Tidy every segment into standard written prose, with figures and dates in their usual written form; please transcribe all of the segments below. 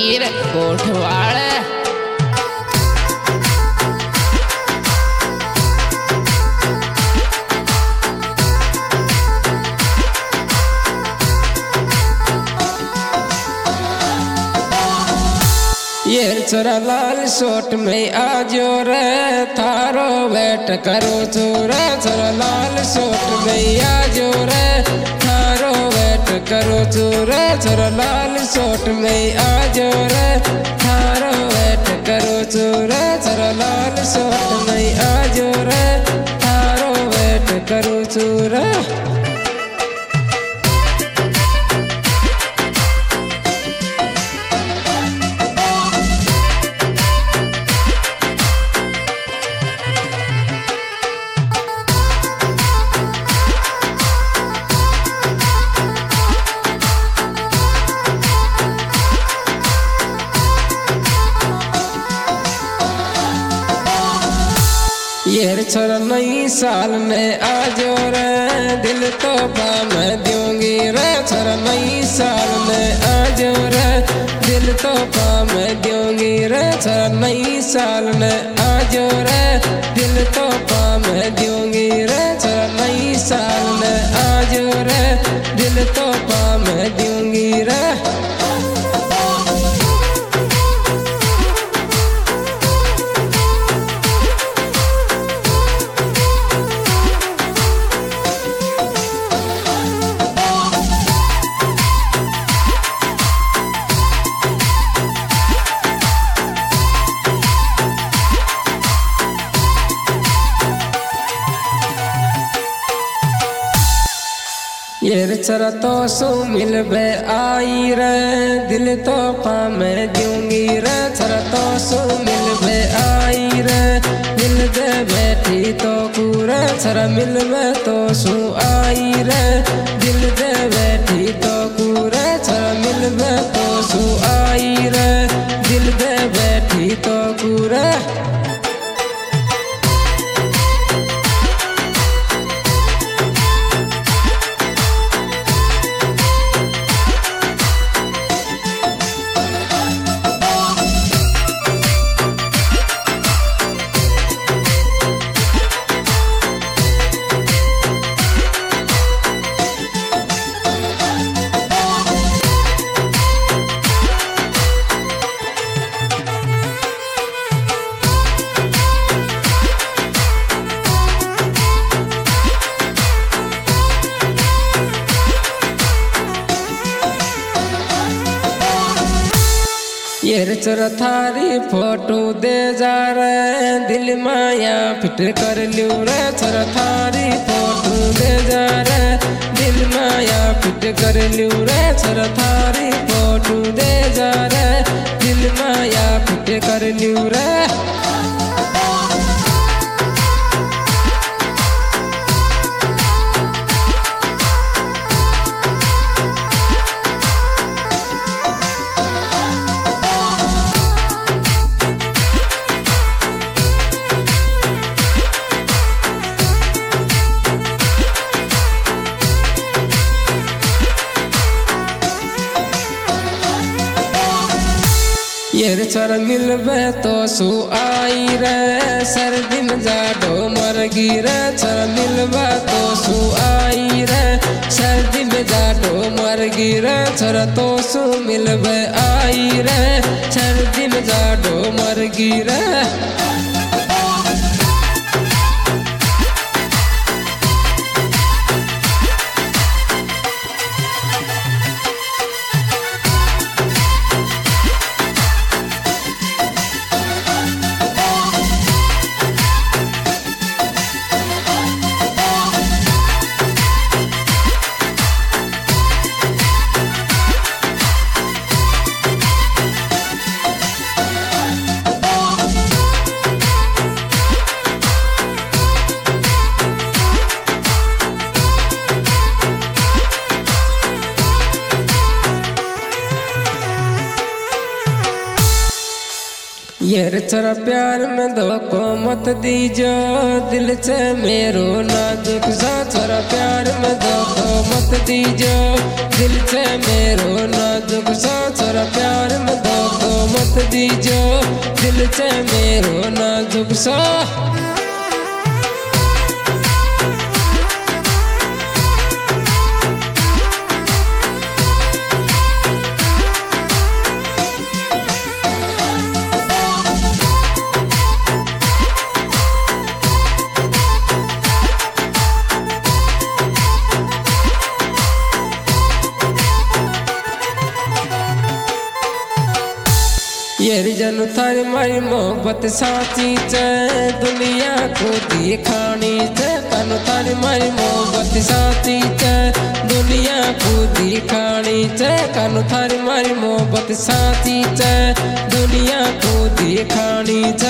वीर कोठवाड़। ये छोरा लाल सोट में आजो रे थारो वेट करो छोरा, छोरा लाल सोट में आजो रे थारो वेट करो छोरा, छोरा लाल सोट में आजो रे थारो वेट करो छोरा, छोरा लाल सोट में आजो रे थारो वेट करो छोरा। ये छोरा नई साल में आजो रे दिल तो मैं दूंगी रे, छोरा नई साल में आजो रे दिल तो मैं दूंगी रे, छोरा नई साल में आजो रे दिल तो मैं दूंगी रे, छोरा नई साल में आजो रे दिल तो मैं दूंगी रे। ये छोरा तो सो मिलबे आई रे दिल तो मैं दूंगी रे, छोरा तो सो मिलबे आई रे दिल दे बैठी तो पूरा, छोरा मिलबे तो सो आई रे दिल दे बैठी तो पूरा, छोरा मिलबे तो सो आई रे दिल दे बैठी तो पूरा। ये छोरा थारी फोटो दे जा रे दिल माया फिट कर लियो रे, छोरा थारी फोटो दे जा रे दिल माया फिट कर लियो रे, छोरा थारी फोटो दे जा रे दिल माया फिट कर लियो रे। ये छोरा मिलबे तो सु आई रे सर्दी में जाडो मरगी रे, छोरा मिलबे तो सु आई रे सर्दी में जाडो मरगी रे, छोरा तो सु मिलबे आई रे सर्दी में जाडो मरगी रे। ये छोरा प्यार में धोखो मत दीजो, दिल से मेरो नाजुक सा छोरा प्यार में धोखो मत दीजो, दिल से मेरो नाजुक सा छोरा प्यार में धोखो मत दीजो, दिल से मेरो नाजुक सा। ये जनू थारी मारी मोहब्बत साची चे, दुनिया को दिखानी चे, कानू थारी मारी मोहब्बत साची चे, दुनिया को दिखानी चे, कानू थारी मारी मोहब्बत साची चे, दुनिया को दिखानी चे।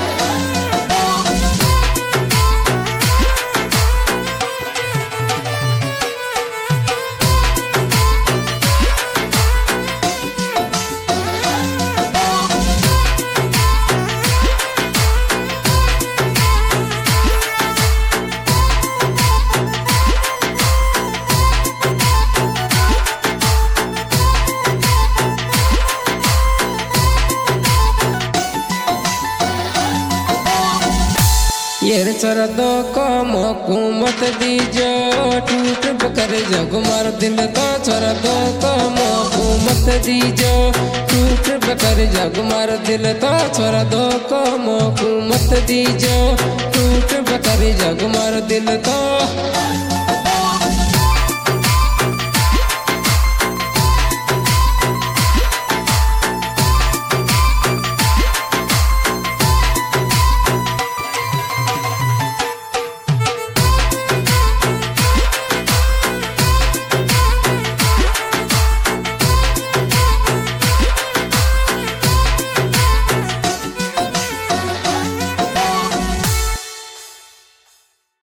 ये छोरा दो को मोकू मत दीजो, टूट कर जग मार दिल तो छोरा दो को मोकू मत दीजो, टूट कर जग मार दिल तो छोरा दो को मोकू मत दीजो, टूट कर जग मार दिल तो।